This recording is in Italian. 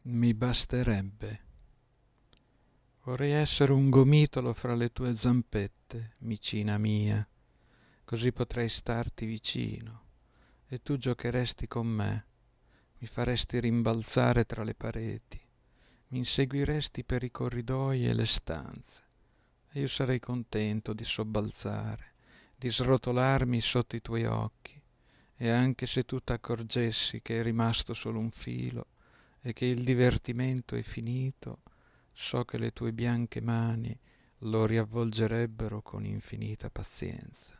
Mi basterebbe. Vorrei essere un gomitolo fra le tue zampette, micina mia, così potrei starti vicino e tu giocheresti con me, mi faresti rimbalzare tra le pareti, mi inseguiresti per i corridoi e le stanze e io sarei contento di sobbalzare, di srotolarmi sotto i tuoi occhi e anche se tu t'accorgessi che è rimasto solo un filo e che il divertimento è finito, so che le tue bianche mani lo riavvolgerebbero con infinita pazienza.